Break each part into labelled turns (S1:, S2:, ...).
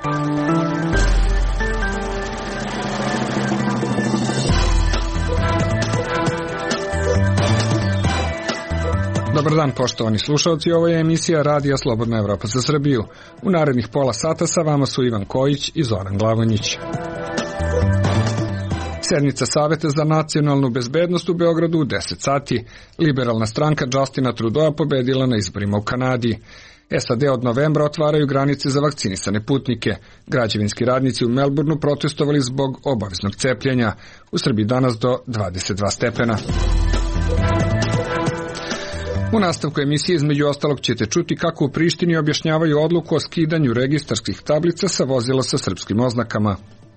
S1: Dobar dan, poštovani slušalci, ovo je emisija Radija Slobodna Evropa za Srbiju. U narednih pola sata sa vama su Ivan Kojić i Zoran Glavonjić. Sednica Saveta za nacionalnu bezbednost u Beogradu u 10 sati. Liberalna stranka Justina Trudeau pobedila na izborima u Kanadi. SAD od novembra otvaraju granice za vakcinisane putnike. Građevinski radnici u Melbourneu protestovali zbog obaveznog cepljenja. U Srbiji danas do 22 stepena. U nastavku emisije između ostalog ćete čuti kako u Prištini objašnjavaju odluku o skidanju registarskih tablica sa vozila sa srpskim oznakama.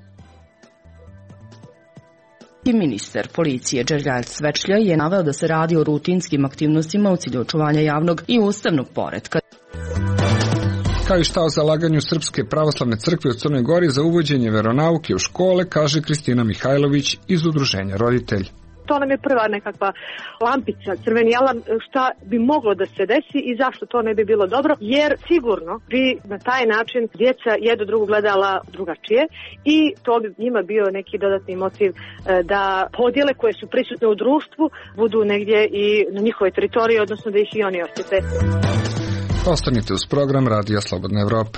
S2: Ministar policije Đergalj Svečlja je naveo da se radi o rutinskim aktivnostima u cilju očuvanja javnog i ustavnog poretka.
S1: Kao i šta o zalaganju Srpske pravoslavne crkve u Crnoj Gori za uvođenje veronauke u škole, kaže Kristina Mihajlović iz Udruženja Roditelj.
S3: To nam je prva nekakva lampica, crveni alarm, šta bi moglo da se desi i zašto to ne bi bilo dobro, jer sigurno bi na taj način djeca jedno drugo gledala drugačije i to bi njima bio neki dodatni motiv da podjele koje su prisutne u društvu budu negdje i na njihovoj teritoriji, odnosno da ih i oni osjete.
S1: Ostanite uz program Radija Slobodna Evropa.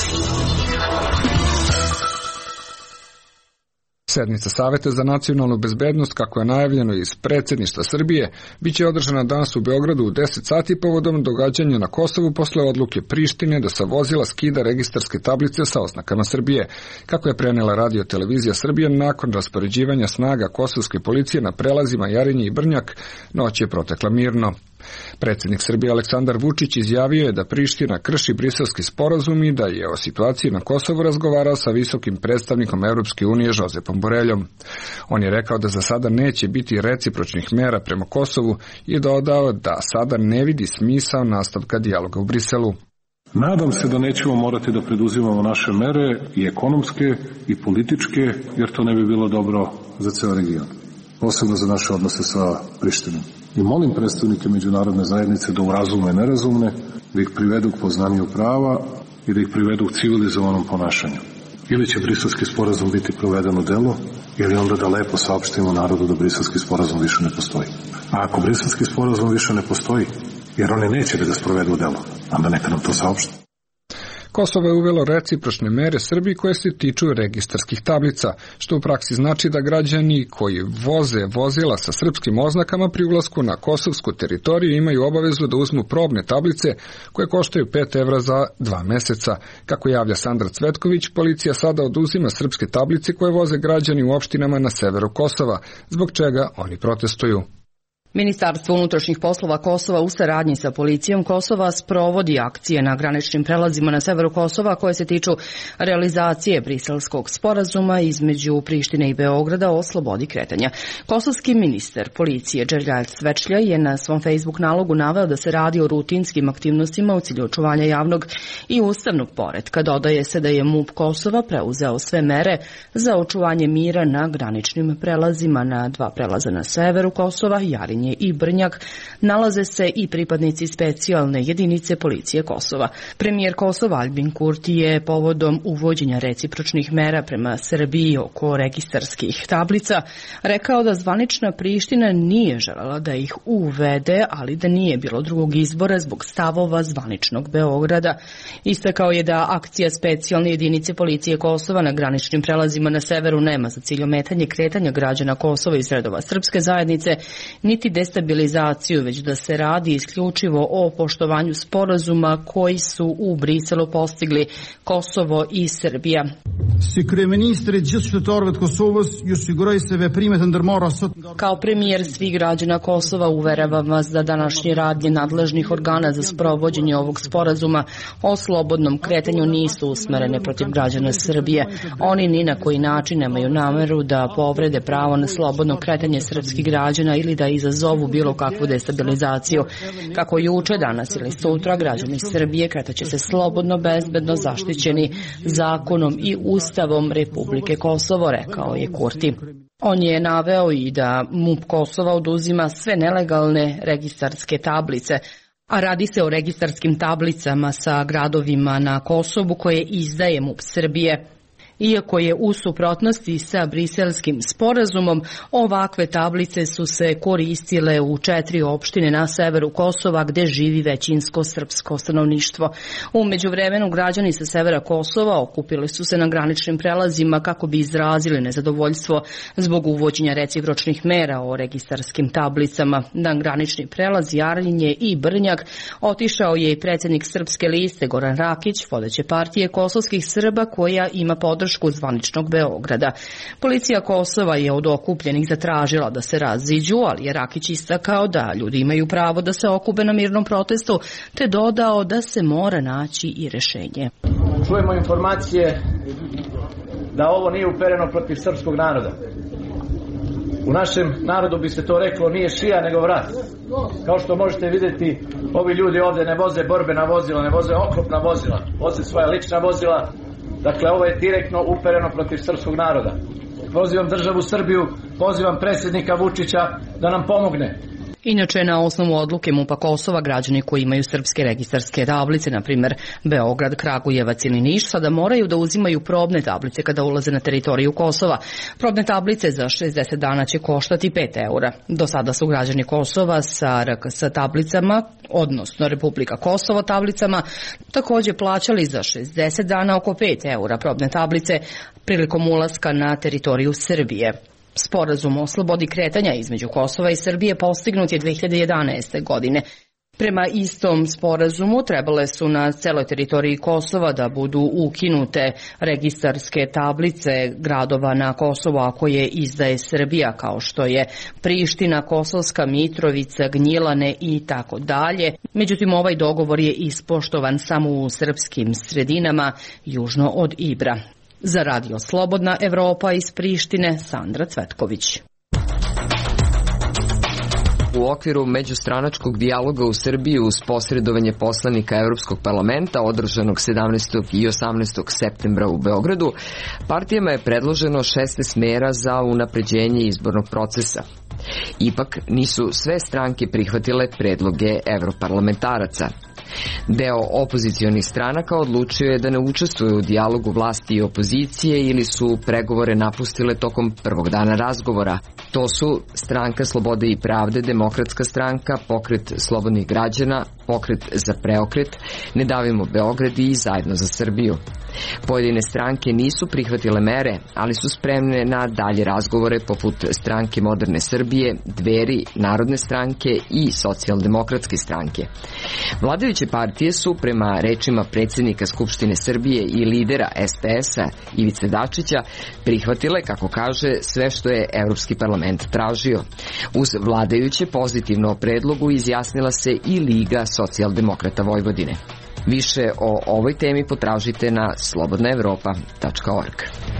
S1: Sednica Saveta za nacionalnu bezbednost, kako je najavljeno iz predsjedništva Srbije, biće održana danas u Beogradu u 10 sati povodom događanja na Kosovu posle odluke Prištine da sa vozila skida registarske tablice sa oznakama Srbije. Kako je prenela Radio televizija Srbije, nakon raspoređivanja snaga kosovske policije na prelazima Jarinje i Brnjak, noć je protekla mirno. Predsjednik Srbije Aleksandar Vučić izjavio je da Priština krši Briselski sporazum i da je o situaciji na Kosovu razgovarao sa visokim predstavnikom Europske unije Josepom Boreljom. On je rekao da za sada neće biti recipročnih mera prema Kosovu i dodao da sada ne vidi smisao nastavka dijaloga u Briselu.
S4: Nadam se da nećemo morati da preduzimamo naše mere i ekonomske i političke, jer to ne bi bilo dobro za ceo region, posebno za naše odnose sa Prištinom. I molim predstavnike međunarodne zajednice da urazume nerazumne, da ih privedu k poznanju prava i da ih privedu k civilizovanom ponašanju. Ili će Briselski sporazum biti proveden u delo, ili onda da lepo saopštimo narodu da Briselski sporazum više ne postoji. A ako Briselski sporazum više ne postoji, jer oni neće da ga sprovedu u delo, onda neka nam to saopšte.
S1: Kosovo je uvelo recipročne mere Srbiji koje se tiču registarskih tablica, što u praksi znači da građani koji voze vozila sa srpskim oznakama pri ulasku na kosovsku teritoriju imaju obavezu da uzmu probne tablice koje koštaju 5 evra za 2 meseca. Kako javlja Sandra Cvetković, policija sada oduzima srpske tablice koje voze građani u opštinama na severu Kosova, zbog čega oni protestuju.
S2: Ministarstvo unutrašnjih poslova Kosova u saradnji sa policijom Kosova sprovodi akcije na graničnim prelazima na severu Kosova koje se tiču realizacije Briselskog sporazuma između Prištine i Beograda o slobodi kretanja. Kosovski ministar policije Đergalj Svečlja je na svom Facebook nalogu naveo da se radi o rutinskim aktivnostima u cilju očuvanja javnog i ustavnog poretka. Dodaje se da je MUP Kosova preuzeo sve mere za očuvanje mira na graničnim prelazima. Na 2 prelaza na severu Kosova, Jarinje i Brnjak, nalaze se i pripadnici specijalne jedinice policije Kosova. Premijer Kosova Albin Kurti je povodom uvođenja recipročnih mera prema Srbiji oko registarskih tablica rekao da zvanična Priština nije želela da ih uvede, ali da nije bilo drugog izbora zbog stavova zvaničnog Beograda. Istakao je da akcija specijalne jedinice policije Kosova na graničnim prelazima na severu nema za cilj ometanje kretanja građana Kosova iz redova srpske zajednice, niti destabilizaciju, već da se radi isključivo o poštovanju sporazuma koji su u Briselu postigli Kosovo i Srbija. Kao premijer svih građana Kosova uveravam vas da današnje radnje nadležnih organa za sprovođenje ovog sporazuma o slobodnom kretanju nisu usmerene protiv građana Srbije. Oni ni na koji način nemaju nameru da povrede pravo na slobodno kretanje srpskih građana ili da izazovu bilo kakvu destabilizaciju. Kako juče, danas ili sutra, građani Srbije kretaće se slobodno, bezbedno, zaštićeni zakonom i Ustavom Republike Kosovo, rekao je Kurti. On je naveo i da MUP Kosova oduzima sve nelegalne registarske tablice. A radi se o registarskim tablicama sa gradovima na Kosovu koje izdaje MUP Srbije. Iako je u suprotnosti sa Briselskim sporazumom, ovakve tablice su se koristile u 4 opštine na severu Kosova gde živi većinsko srpsko stanovništvo. U međuvremenu građani sa severa Kosova okupili su se na graničnim prelazima kako bi izrazili nezadovoljstvo zbog uvođenja recipročnih mera o registarskim tablicama. Na granični prelaz Jarljenje i Brnjak otišao je i predsjednik Srpske liste Goran Rakić, vodeće partije kosovskih Srba koja ima podršku zvaničnog Beograda. Policija Kosova je od okupljenih zatražila da se raziđu, ali je Rakić istakao da ljudi imaju pravo da se okupe na mirnom protestu, te dodao da se mora naći i rešenje.
S5: Čujemo informacije da ovo nije upereno protiv srpskog naroda. U našem narodu bi se to reklo nije šija nego vrat. Kao što možete vidjeti, ovi ljudi ovdje ne voze borbena vozila, ne voze oklopna vozila, voze svoja lična vozila. Dakle, ovo je direktno upereno protiv srpskog naroda. Pozivam državu Srbiju, pozivam predsjednika Vučića da nam pomogne.
S2: Inače, na osnovu odluke MUP-a Kosova, građani koji imaju srpske registarske tablice, na primjer Beograd, Kragujevac ili Niš, sada moraju da uzimaju probne tablice kada ulaze na teritoriju Kosova. Probne tablice za 60 dana će koštati 5 eura. Do sada su građani Kosova sa RKS tablicama, odnosno Republika Kosovo tablicama, također plaćali za 60 dana oko 5 eura probne tablice prilikom ulaska na teritoriju Srbije. Sporazum o slobodi kretanja između Kosova i Srbije postignut je 2011. godine. Prema istom sporazumu trebale su na celoj teritoriji Kosova da budu ukinute registarske tablice gradova na Kosovu, a koje izdaje Srbija, kao što je Priština, Kosovska Mitrovica, Gnjilane i tako dalje. Međutim, ovaj dogovor je ispoštovan samo u srpskim sredinama južno od Ibra. Za Radio Slobodna Evropa iz Prištine, Sandra Cvetković.
S6: U okviru međustranačkog dijaloga u Srbiji uz posredovanje poslanika Evropskog parlamenta održanog 17. i 18. septembra u Beogradu, partijama je predloženo 16 mera za unapređenje izbornog procesa. Ipak nisu sve stranke prihvatile predloge evroparlamentaraca. Deo opozicionih stranaka odlučio je da ne učestvuje u dijalogu vlasti i opozicije ili su pregovore napustile tokom prvog dana razgovora. To su Stranka slobode i pravde, Demokratska stranka, Pokret slobodnih građana, Pokret za preokret, Ne davimo Beograd i Zajedno za Srbiju. Pojedine stranke nisu prihvatile mere, ali su spremne na dalje razgovore poput Stranke moderne Srbije, Dveri, Narodne stranke i Socijaldemokratske stranke. Vladajuće partije su, prema rečima predsjednika Skupštine Srbije i lidera SPS-a Ivice Dačića, prihvatile, kako kaže, sve što je Evropski parlament tražio. Uz vladajuće pozitivno o predlogu izjasnila se i Liga socijaldemokrata Vojvodine. Više o ovoj temi potražite na slobodnaevropa.org.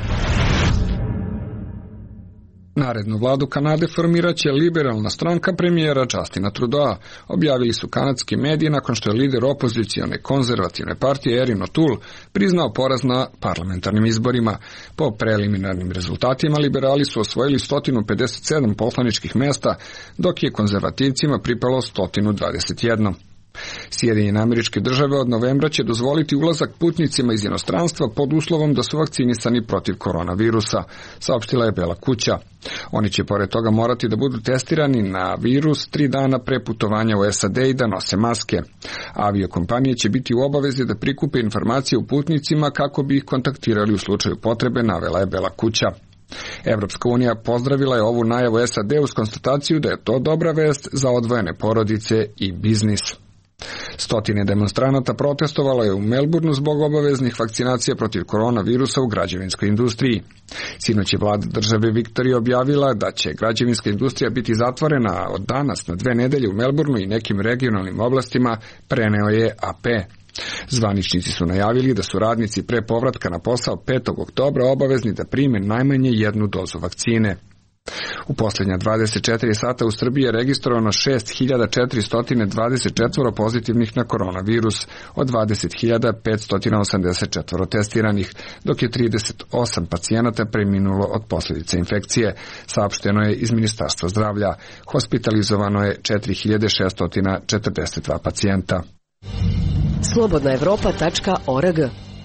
S1: Narednu vladu Kanade formiraće liberalna stranka premijera Justina Trudeau, objavili su kanadski mediji nakon što je lider opozicione konzervativne partije Erin O'Toole priznao poraz na parlamentarnim izborima. Po preliminarnim rezultatima liberali su osvojili 157 poslaničkih mesta, dok je konzervativcima pripalo 121. Sjedinjene Američke Države od novembra će dozvoliti ulazak putnicima iz inostranstva pod uslovom da su vakcinisani protiv koronavirusa, saopštila je Bela kuća. Oni će pored toga morati da budu testirani na virus 3 dana pre putovanja u SAD i da nose maske. Aviokompanije će biti u obavezi da prikupe informacije o putnicima kako bi ih kontaktirali u slučaju potrebe, navela je Bela kuća. Evropska unija pozdravila je ovu najavu SAD uz konstataciju da je to dobra vest za odvojene porodice i biznis. Stotine demonstranata protestovalo je u Melbourneu zbog obaveznih vakcinacija protiv koronavirusa u građevinskoj industriji. Sinoć je vlada države Viktorije objavila da će građevinska industrija biti zatvorena od danas na 2 nedelje u Melbourneu i nekim regionalnim oblastima, preneo je AP. Zvaničnici su najavili da su radnici pre povratka na posao 5. oktobra obavezni da prime najmanje 1 dozu vakcine. U posljednja 24 sata u Srbiji je registrovano 6.424 pozitivnih na koronavirus, od 20.584 testiranih, dok je 38 pacijenata preminulo od posljedica infekcije, saopšteno je iz Ministarstva zdravlja. Hospitalizovano je 4.642 pacijenta.
S7: Slobodnaevropa.org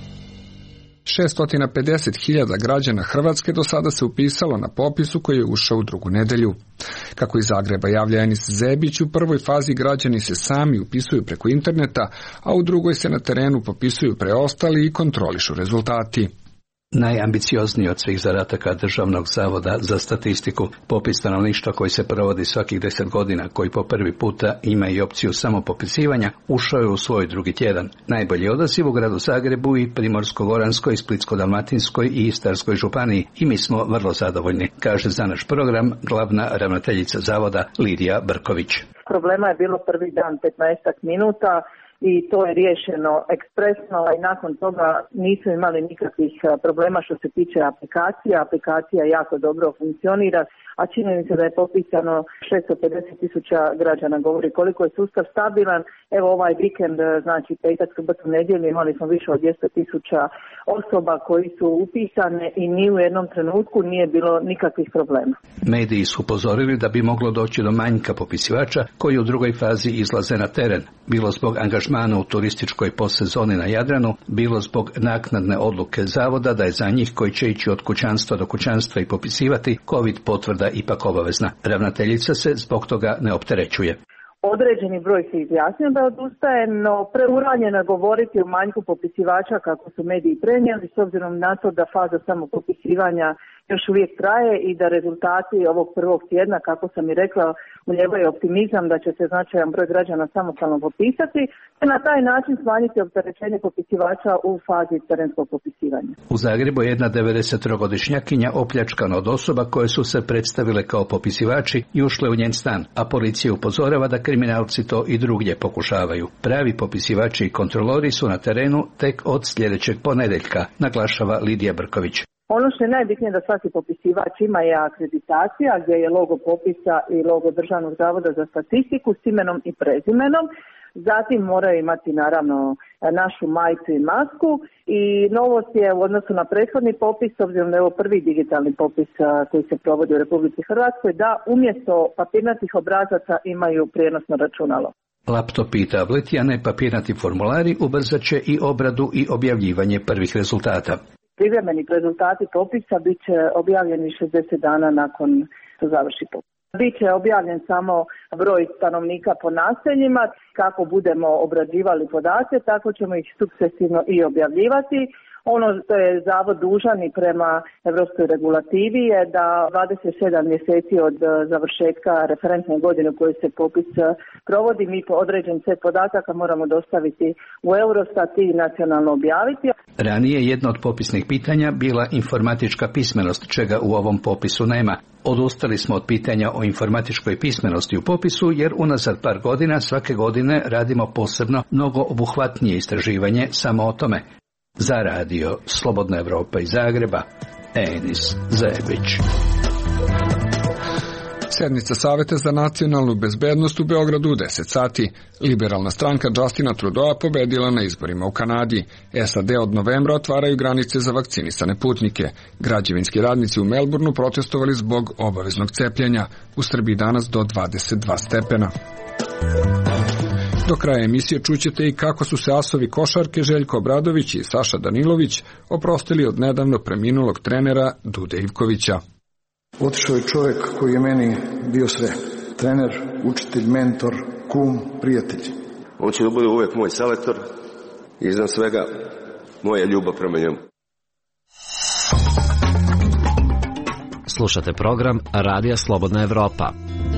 S1: 650.000 građana Hrvatske do sada se upisalo na popisu koji je ušao u drugu nedelju. Kako iz Zagreba javlja Enis Zebić, u prvoj fazi građani se sami upisuju preko interneta, a u drugoj se na terenu popisuju preostali i kontrolišu rezultati.
S8: Najambiciozniji od svih zadataka Državnog zavoda za statistiku, popis stanovništva koji se provodi svakih 10 godina, koji po prvi puta ima i opciju samopopisivanja, ušao je u svoj drugi tjedan. Najbolji odaziv u gradu Zagrebu i Primorsko-goranskoj, Splitsko-dalmatinskoj i Istarskoj županiji i mi smo vrlo zadovoljni, kaže za naš program glavna ravnateljica zavoda Lidija Brković.
S9: Problema je bilo prvi dan 15 minuta. I to je riješeno ekspresno i nakon toga nisu imali nikakvih problema što se tiče aplikacija. Aplikacija jako dobro funkcionira, a činjenica da je popisano 650.000 građana govori koliko je sustav stabilan. Evo ovaj vikend, znači petak, subotu, nedjelju imali smo više od 200.000 osoba koji su upisane i ni u jednom trenutku nije bilo nikakvih problema.
S8: Mediji su upozorili da bi moglo doći do manjka popisivača koji u drugoj fazi izlaze na teren, bilo zbog angažmana u turističkoj postsezoni na Jadranu, bilo zbog naknadne odluke zavoda da je za njih koji će ići od kućanstva do kućanstva i popisivati COVID potvrda ipak obavezna. Ravnateljica se zbog toga ne opterećuje.
S9: Određeni broj se izjasnio da odustaje, no preuranjeno je govoriti o manjku popisivača kako su mediji prenijeli, s obzirom na to da faza samopopisivanja još uvijek traje i da rezultati ovog prvog tjedna, kako sam i rekla, ulijevaju optimizam da će se značajan broj građana samostalno popisati te na taj način smanjiti opterećenje popisivača u fazi terenskog popisivanja.
S8: U Zagrebu je jedna 93-godišnjakinja opljačkana od osoba koje su se predstavile kao popisivači i ušle u njen stan, a policija upozorava da kriminalci to i drugdje pokušavaju. Pravi popisivači i kontrolori su na terenu tek od sljedećeg ponedjeljka, naglašava Lidija Brković.
S9: Ono što je najbitnije da svaki popisivač ima je akreditacija gdje je logo popisa i logo Državnog zavoda za statistiku s imenom i prezimenom. Zatim moraju imati naravno našu majicu i masku i novost je u odnosu na prethodni popis, s obzirom da je ovo prvi digitalni popis koji se provodi u Republici Hrvatskoj, da umjesto papirnatih obrazaca imaju prijenosno računalo.
S8: Laptopi i tableti, a ne papirnati formulari, ubrzat će i obradu i objavljivanje prvih rezultata.
S9: Privremeni rezultati popisa bit će objavljeni 60 dana nakon što završi popis. Biće objavljen samo broj stanovnika po naseljima. Kako budemo obrađivali podatke, tako ćemo ih sukcesivno i objavljivati. Ono što je zavod dužan i prema evropskoj regulativi je da 27 mjeseci od završetka referentne godine u kojoj se popis provodi, mi po određen set podataka moramo dostaviti u Eurostat i nacionalno objaviti.
S8: Ranije jedno od popisnih pitanja bila informatička pismenost, čega u ovom popisu nema. Odustali smo od pitanja o informatičkoj pismenosti u popisu jer unazad par godina svake godine radimo posebno mnogo obuhvatnije istraživanje samo o tome. Za radio Slobodna Evropa iz Zagreba, Enis Zebić.
S1: Sednica Saveta za nacionalnu bezbednost u Beogradu u 10 sati. Liberalna stranka Justina Trudeau pobedila na izborima u Kanadi. SAD od novembra otvaraju granice za vakcinisane putnike. Građevinski radnici u Melbourneu protestovali zbog obaveznog cepljenja. U Srbiji danas do 22 stepena. Do kraja emisije čućete i kako su se asovi košarke Željko Obradović i Saša Danilović oprostili od nedavno preminulog trenera Dude Ivkovića.
S10: Otišao je čovjek koji je meni bio sve. Trener, učitelj, mentor, kum, prijatelj.
S11: On će da bude uvijek moj selektor i iznad svega moja ljubav prema njemu.
S7: Slušate program Radija Slobodna Evropa.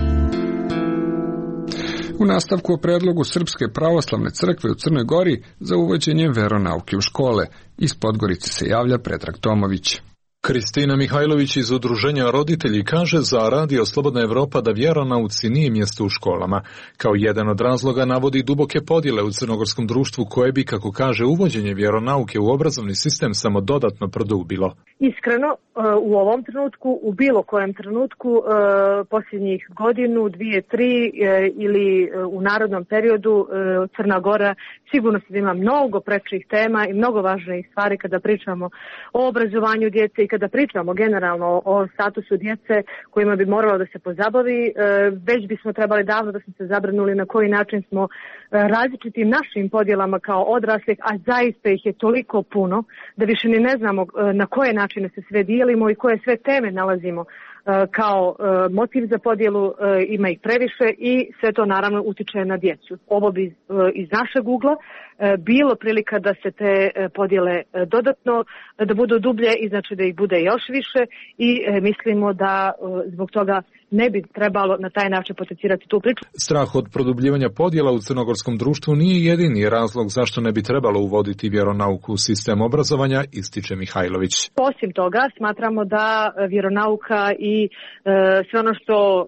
S1: U nastavku o predlogu Srpske pravoslavne crkve u Crnoj Gori za uvođenje veronauke u škole. Iz Podgorice se javlja Predrag Tomović.
S12: Kristina Mihajlović iz Udruženja roditelji kaže za Radio Slobodna Evropa da vjeronauci nije mjesto u školama. Kao jedan od razloga navodi duboke podjele u crnogorskom društvu koje bi, kako kaže, uvođenje vjeronauke u obrazovni sistem samo dodatno produbilo.
S3: Iskreno, u ovom trenutku, u bilo kojem trenutku, posljednjih godinu, 2, 3 ili u narodnom periodu, Crna Gora sigurno se ima mnogo prečih tema i mnogo važnijih stvari kada pričamo o obrazovanju djece i kada pričamo generalno o statusu djece kojima bi moralo da se pozabavi. Već bismo trebali davno da smo se zabrinuli na koji način smo različitim našim podjelama kao odraslih, a zaista ih je toliko puno da više ni ne znamo na koje načine se sve dijelimo i koje sve teme nalazimo kao motiv za podjelu, ima ih previše i sve to naravno utiče na djecu. Ovo bi iz našeg ugla bilo prilika da se te podjele dodatno, da budu dublje i znači da ih bude još više i mislimo da zbog toga ne bi trebalo na taj način potencirati tu priču.
S12: Strah od produbljivanja podjela u crnogorskom društvu nije jedini razlog zašto ne bi trebalo uvoditi vjeronauku u sistem obrazovanja, ističe Mihajlović.
S3: Osim toga, smatramo da vjeronauka i sve ono što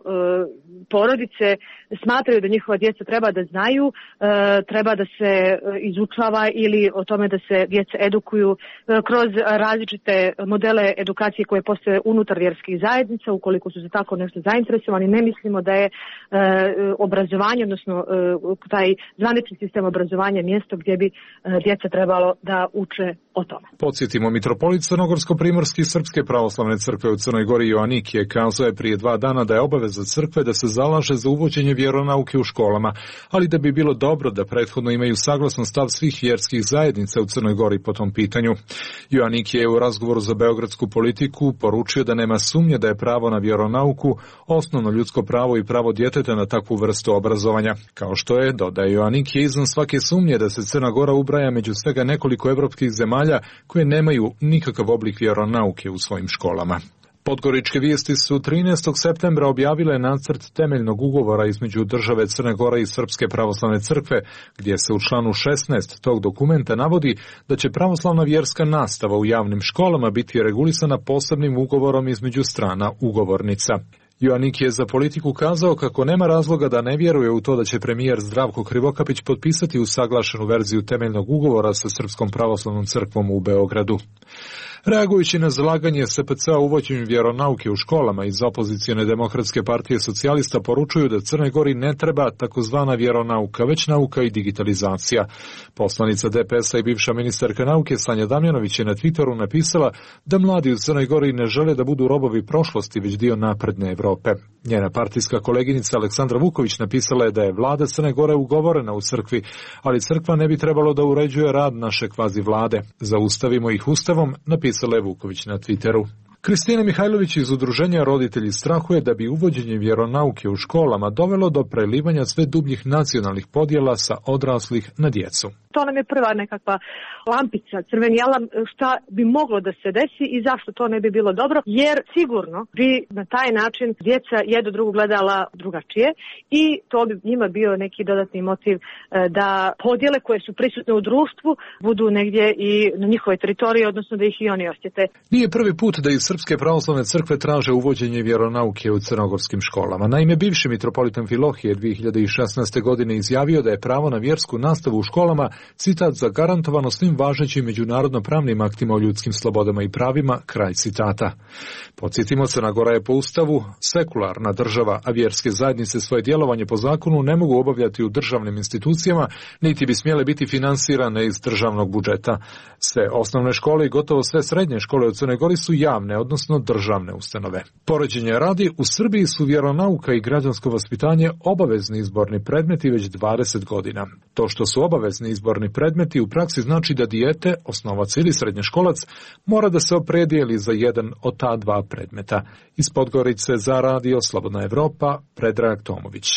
S3: porodice smatraju da njihova djeca treba da znaju, treba da se izučava ili o tome da se djeca edukuju kroz različite modele edukacije koje postoje unutar vjerskih zajednica, ukoliko su za tako nešto zainteresovani. Ne mislimo da je obrazovanje, odnosno taj zvanični sistem obrazovanja mjesto gdje bi djeca trebalo da uče o tome.
S12: Podsjetimo, mitropolit Crnogorsko-primorski Srpske pravoslavne crkve u Crnoj Gori Joanikije kazao je prije 2 dana da je obaveza crkve da se zalaže za uvođenje vjeronauke u školama, ali da bi bilo dobro da prethodno imaju saglasan stav svih vjerskih zajednica u Crnoj Gori po tom pitanju. Joanikije je u razgovoru za beogradsku politiku poručio da nema sumnje da je pravo na vjeronauku osnovno ljudsko pravo i pravo djeteta na takvu vrstu obrazovanja. Kao što je, dodaje Joanikije, izvan svake sumnje da se Crna Gora ubraja među svega nekoliko evropskih zemalja koje nemaju nikakav oblik vjeronauke u svojim školama. Podgoričke vijesti su 13. septembra objavile nacrt temeljnog ugovora između države Crne Gore i Srpske pravoslavne crkve, gdje se u članu 16 tog dokumenta navodi da će pravoslavna vjerska nastava u javnim školama biti regulisana posebnim ugovorom između strana ugovornica. Joanik je za politiku kazao kako nema razloga da ne vjeruje u to da će premijer Zdravko Krivokapić potpisati usaglašenu verziju temeljnog ugovora sa Srpskom pravoslavnom crkvom u Beogradu. Reagujući na zalaganje SPC-a uvođenju vjeronauke u školama, iz opozicijone Demokratske partije socijalista poručuju da Crnoj Gori ne treba takozvana vjeronauka, već nauka i digitalizacija. Poslanica DPS-a i bivša ministarka nauke Sanja Damjanović je na Twitteru napisala da mladi u Crnoj Gori ne žele da budu robovi prošlosti, već dio napredne Evrope. Njena partijska koleginica Aleksandra Vuković napisala je da je vlada Crne Gore ugovorena u crkvi, ali crkva ne bi trebalo da uređuje rad naše kvazi vlade. Zaustavimo ih ustavom, napisala je Vuković na Twitteru. Kristina Mihajlović iz Udruženja roditelji strahuje da bi uvođenje vjeronauke u školama dovelo do prelivanja sve dubljih nacionalnih podjela sa odraslih na djecu.
S3: To nam je prva nekakva lampica, crveni alarm, šta bi moglo da se desi i zašto to ne bi bilo dobro, jer sigurno bi na taj način djeca jedno drugo gledala drugačije i to bi njima bio neki dodatni motiv da podjele koje su prisutne u društvu budu negdje i na njihovoj teritoriji, odnosno da ih i oni osjete.
S12: Nije prvi put da iz Srpske pravoslavne crkve traže uvođenje vjeronauke u crnogorskim školama. Naime, bivši mitropolitan Filohije 2016. godine izjavio da je pravo na vjersku nastavu u školama, citat, zagarantovano svim važećim međunarodno pravnim aktima o ljudskim slobodama i pravima, kraj citata. Podsjetimo, Crna Gora je po ustavu sekularna država, a vjerske zajednice svoje djelovanje po zakonu ne mogu obavljati u državnim institucijama, niti bi smjele biti finansirane iz državnog budžeta. Sve osnovne škole i gotovo sve srednje škole u Crnoj Gori su javne, odnosno državne ustanove. Poređenja radi, u Srbiji su vjeronauka i građansko vaspitanje obavezni izborni predmeti već 20 godina. To što su obavezni izborni predmeti u praksi znači da dijete, osnovac ili srednjoškolac, mora da se opredijeli za jedan od ta dva predmeta. Iz Podgorice za Radio Slobodna Evropa, Predrag Tomović.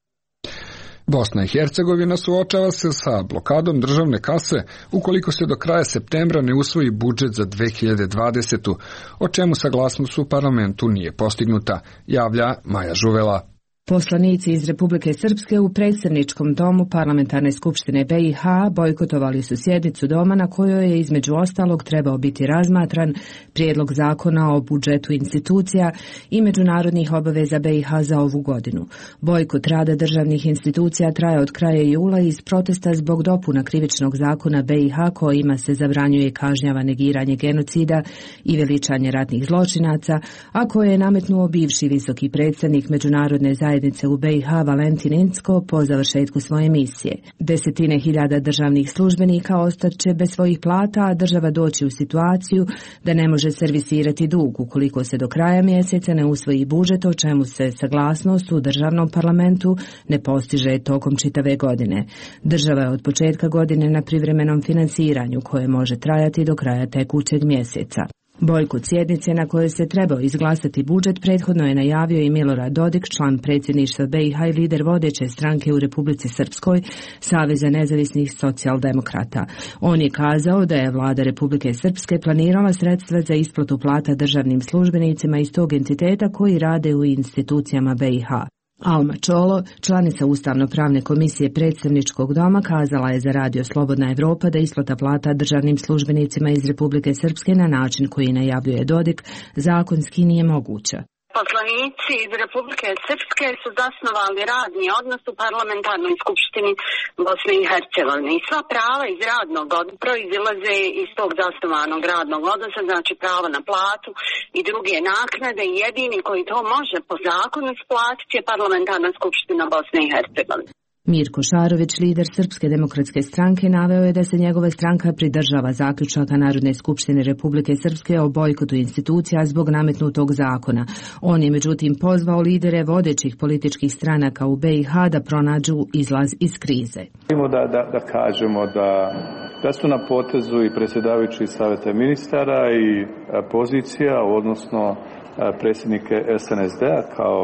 S1: Bosna i Hercegovina suočava se sa blokadom državne kase ukoliko se do kraja septembra ne usvoji budžet za 2020. o čemu saglasnost u parlamentu nije postignuta, javlja Maja Žuvela.
S2: Poslanici iz Republike Srpske u predstavničkom domu Parlamentarne skupštine BiH bojkotovali su sjednicu doma na kojoj je između ostalog trebao biti razmatran prijedlog zakona o budžetu institucija i međunarodnih obaveza BiH za ovu godinu. Bojkot rada državnih institucija traje od kraja jula iz protesta zbog dopuna krivičnog zakona BiH kojima se zabranjuje i kažnjava negiranje genocida i veličanje ratnih zločinaca, a koje je nametnuo bivši visoki predstavnik međunarodne zajednice u BiH Valentin Incko po završetku svoje misije. Desetine hiljada državnih službenika ostaće bez svojih plata, a država doći u situaciju da ne može servisirati dug ukoliko se do kraja mjeseca ne usvoji budžet, o čemu se saglasnost u državnom parlamentu ne postiže tokom čitave godine. Država je od početka godine na privremenom finansiranju koje može trajati do kraja tekućeg mjeseca. Bojkot sjednice na kojoj se trebao izglasati budžet prethodno je najavio i Milorad Dodik, član predsjedništva BiH i lider vodeće stranke u Republici Srpskoj, Saveza nezavisnih socijaldemokrata. On je kazao da je vlada Republike Srpske planirala sredstva za isplatu plata državnim službenicima iz tog entiteta koji rade u institucijama BiH. Alma Čolo, članica Ustavno-pravne komisije predstavničkog doma, kazala je za Radio Slobodna Evropa da isplata plata državnim službenicima iz Republike Srpske na način koji najavljuje Dodik zakonski nije moguća.
S13: Poslanici iz Republike Srpske su zasnovali radni odnos u parlamentarnoj skupštini Bosne i Hercegovine i sva prava iz radnog proizilaze iz tog zasnovanog radnog odnosa, znači pravo na platu i druge naknade, i jedini koji to može po zakonu isplatiti je parlamentarna skupština Bosne i Hercegovine.
S2: Mirko Šarović, lider Srpske demokratske stranke, naveo je da se njegova stranka pridržava zaključaka Narodne skupštine Republike Srpske o bojkotu institucija zbog nametnutog zakona. On je međutim pozvao lidere vodećih političkih stranaka u BiH da pronađu izlaz iz krize.
S14: Da kažemo da su na potezu i predsjedavajući savjeta ministara i pozicija, odnosno predsjednike SNSD-a kao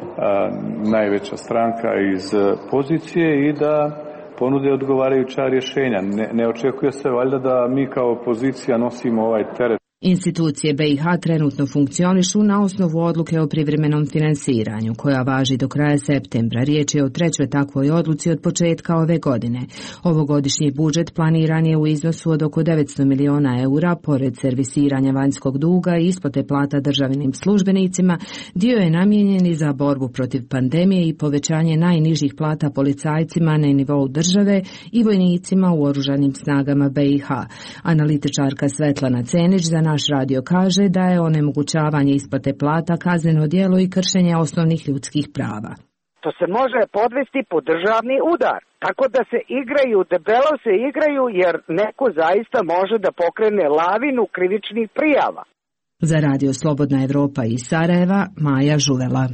S14: najveća stranka iz pozicije i da ponude odgovarajuća rješenja. Ne očekuje se valjda da mi kao opozicija nosimo ovaj teret.
S2: Institucije BiH trenutno funkcionišu na osnovu odluke o privremenom finansiranju, koja važi do kraja septembra. Riječ je o trećoj takvoj odluci od početka ove godine. Ovogodišnji budžet planiran je u iznosu od oko 900 miliona eura, pored servisiranja vanjskog duga i isplate plata državnim službenicima, dio je namijenjen i za borbu protiv pandemije i povećanje najnižih plata policajcima na nivou države i vojnicima u oružanim snagama BiH. Analitičarka Svetlana Cenić za naš radio kaže da je onemogućavanje isplate plata kazneno djelo i kršenje osnovnih ljudskih prava.
S15: To se može podvesti pod državni udar. Tako da se igraju, debelo se igraju, jer neko zaista može da pokrene lavinu krivičnih prijava.
S2: Za Radio Slobodna Evropa iz Sarajeva, Maja Žuvela.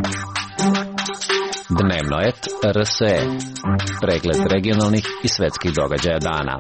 S7: Dnevno et RSE. Pregled regionalnih i svetskih događaja dana.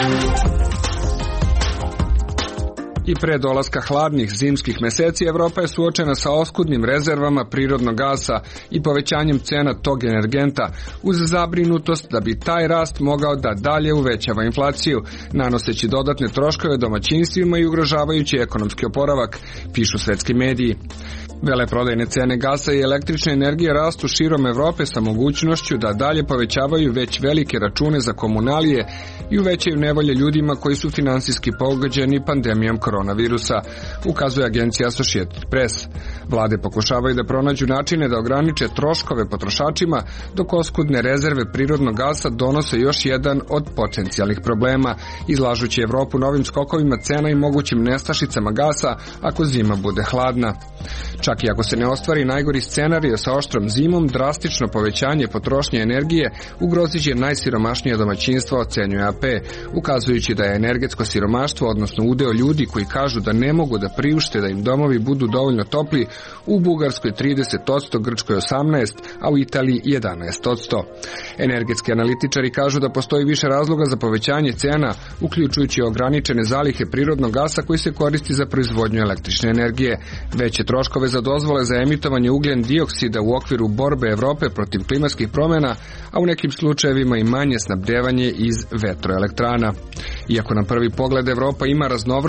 S1: I pre dolaska hladnih zimskih meseci Evropa je suočena sa oskudnim rezervama prirodnog gasa i povećanjem cena tog energenta, uz zabrinutost da bi taj rast mogao da dalje uvećava inflaciju, nanoseći dodatne troškove domaćinstvima i ugrožavajući ekonomski oporavak, pišu svetski mediji. Veleprodajne cene gasa i električne energije rastu širom Evrope sa mogućnošću da dalje povećavaju već velike račune za komunalije i uvećaju nevolje ljudima koji su finansijski pogođeni pandemijom koronavirusa, ukazuje agencija Associated Press. Vlade pokušavaju da pronađu načine da ograniče troškove potrošačima, dok oskudne rezerve prirodnog gasa donose još jedan od potencijalnih problema, izlažući Evropu novim skokovima cena i mogućim nestašicama gasa ako zima bude hladna. Čak i ako se ne ostvari najgori scenarij sa oštrom zimom, drastično povećanje potrošnje energije ugrozit će najsiromašnije domaćinstva, ocenjuje AP, ukazujući da je energetsko siromaštvo, odnosno udeo ljudi koji kažu da ne mogu da priušte da im domovi budu dovoljno topli, u Bugarskoj 30%, Grčkoj 18%, a u Italiji 11%. Energetski analitičari kažu da postoji više razloga za povećanje cena, uključujući ograničene zalihe prirodnog gasa koji se koristi za proizvodnju električne energije, veće troškove za dozvole za emitovanje ugljen dioksida u okviru borbe Evrope protiv klimatskih promjena, a u nekim slučajevima i manje snabdevanje iz vetroelektrana. Iako na prvi pogled Evropa ima raznovrsnu proizvodnju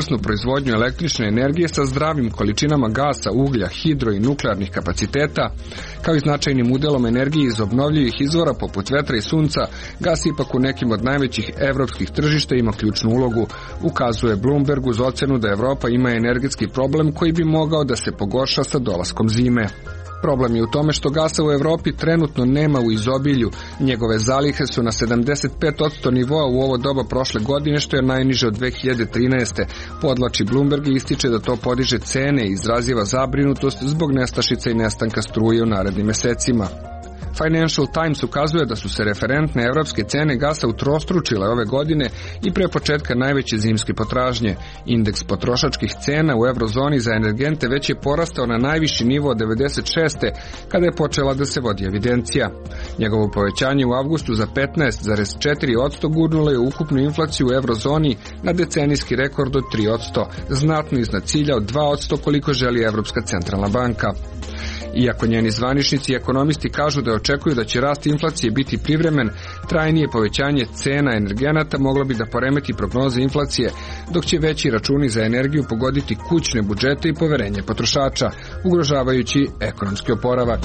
S1: proizvodnju električne energije sa zdravim količinama gasa, uglja, hidro i nuklearnih kapaciteta, kao i značajnim udelom energije iz obnovljivih izvora poput vetra i sunca, gas ipak u nekim od najvećih evropskih tržišta ima ključnu ulogu, ukazuje Bloomberg uz ocenu da Evropa ima energetski problem koji bi mogao da se pogorša sa dolaskom zime. Problem je u tome što gasa u Evropi trenutno nema u izobilju. Njegove zalihe su na 75% nivoa u ovo doba prošle godine, što je najniže od 2013. Podlači Bloomberg i ističe da to podiže cene i izraziva zabrinutost zbog nestašica i nestanka struje u narednim mesecima. Financial Times ukazuje da su se referentne evropske cene gasa utrostručile ove godine i pre početka najveće zimske potražnje. Indeks potrošačkih cena u eurozoni za energente već je porastao na najviši nivo od 96. kada je počela da se vodi evidencija. Njegovo povećanje u avgustu za 15,4% gurnulo je ukupnu inflaciju u eurozoni na decenijski rekord od 3%, znatno iznad cilja od 2% koliko želi Evropska centralna banka. Iako njeni zvaničnici i ekonomisti kažu da očekuju da će rast inflacije biti privremen, trajnije povećanje cena energenata moglo bi da poremeti prognoze inflacije, dok će veći računi za energiju pogoditi kućne budžete i poverenje potrošača, ugrožavajući ekonomski oporavak.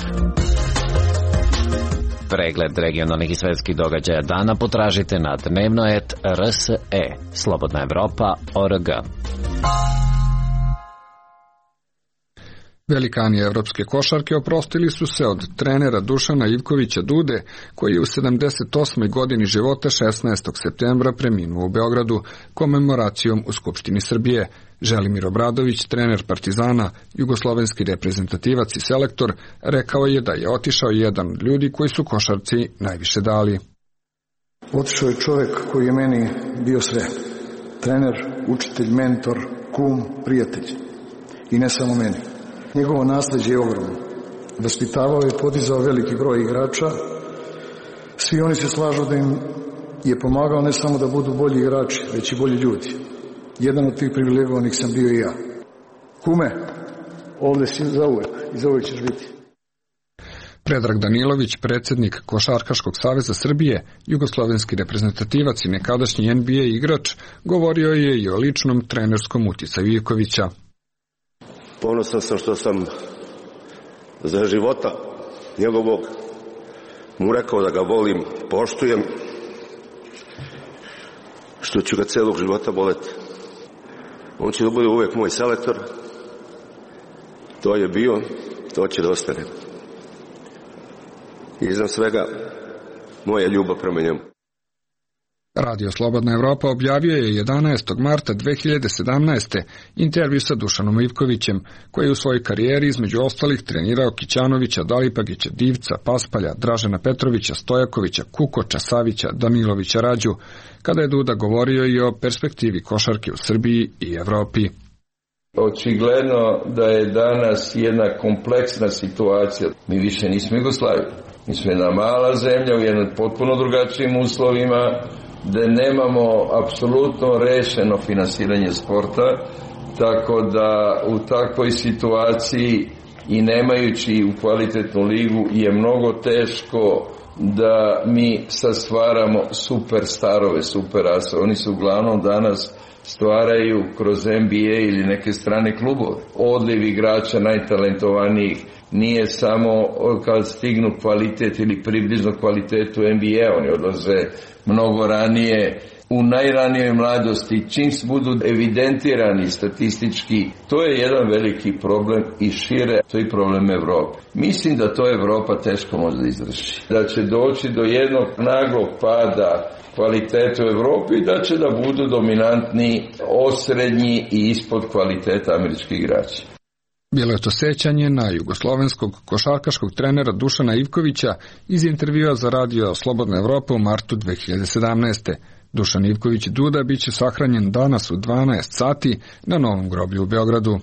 S7: Pregled regionalnih i svetskih događaja dana potražite na dnevno.rs.e. Slobodna Evropa.org.
S1: Velikani evropske košarke oprostili su se od trenera Dušana Ivkovića Dude, koji je u 78. godini života 16. septembra preminuo u Beogradu komemoracijom u Skupštini Srbije. Želimir Obradović, trener Partizana, jugoslovenski reprezentativac i selektor, rekao je da je otišao jedan od ljudi koji su košarci najviše dali.
S10: Otišao je čovjek koji je meni bio sve. Trener, učitelj, mentor, kum, prijatelj. I ne samo meni. Njegovo nasleđe je ogromno. Vaspitavao je, podizao veliki broj igrača. Svi oni se slažu da im je pomagao ne samo da budu bolji igrači, već i bolji ljudi. Jedan od tih privilegovanih sam bio i ja. Kume, ovdje si zauvek i zauvek ćeš biti.
S1: Predrag Danilović, predsjednik Košarkaškog saveza Srbije, jugoslovenski reprezentativac i nekadašnji NBA igrač, govorio je i o ličnom trenerskom uticaju Ivkovića.
S11: Ponosan sam što sam za života njegovog mu rekao da ga volim, poštujem, što ću ga celog života voleti. On će da bude uvek moj selektor, to je bio, to će da ostane. Iznad svega, moja ljubav prema njemu.
S1: Radio Slobodna Evropa objavio je 11. marta 2017. intervju sa Dušanom Ivkovićem, koji je u svojoj karijeri između ostalih trenirao Kićanovića, Dalipagića, Divca, Paspalja, Dražena Petrovića, Stojakovića, Kukoča, Savića, Danilovića, Rađu, kada je Duda govorio i o perspektivi košarke u Srbiji i Evropi.
S16: Očigledno da je danas jedna kompleksna situacija. Mi više nismo Jugoslavija. Mi smo jedna mala zemlja u jednom potpuno drugačijim uslovima, da nemamo apsolutno rešeno finansiranje sporta, tako da u takvoj situaciji i nemajući u kvalitetnu ligu je mnogo teško da mi sastvaramo superstarove, superase. Oni su uglavnom danas stvaraju kroz NBA ili neke strane klubove. Odliv igrača najtalentovanijih nije samo kad stignu kvalitet ili približno kvalitetu NBA, oni odlaze mnogo ranije, u najranijoj mladosti, čim budu evidentirani statistički. To je jedan veliki problem i šire, to je problem Evrope. Mislim da to Evropa teško može da izvrši. Da će doći do jednog naglog pada kvaliteta u Evropi i da će da budu dominantni, osrednji i ispod kvaliteta američkih igrača.
S1: Bilo je to sećanje na jugoslovenskog košarkaškog trenera Dušana Ivkovića iz intervjua za Radio Slobodna Evropa u martu 2017. Dušan Ivković Duda biće sahranjen danas u 12 sati na Novom groblju u Beogradu.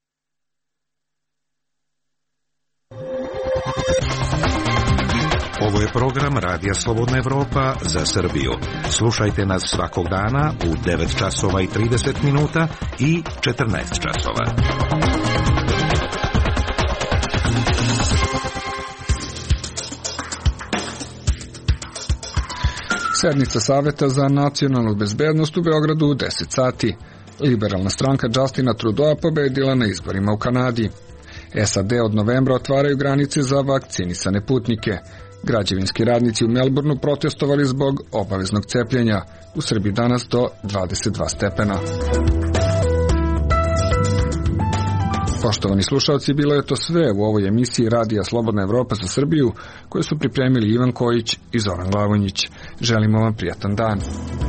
S17: Ovo je program Radija Slobodna Evropa za Srbiju. Slušajte nas svakog dana u 9 časova i 30 minuta i 14 časova.
S1: Sednica Saveta za nacionalnu bezbednost u Beogradu u 10 sati. Liberalna stranka Justina Trudeau pobedila na izborima u Kanadi. SAD od novembra otvaraju granice za vakcinisane putnike. Građevinski radnici u Melbourneu protestovali zbog obaveznog cepljenja. U Srbiji danas do 22 stepena. Poštovani slušalci, bilo je to sve u ovoj emisiji Radija Slobodna Evropa za Srbiju, koju su pripremili Ivan Kojić i Zoran Glavonjić. Želimo vam prijatan dan.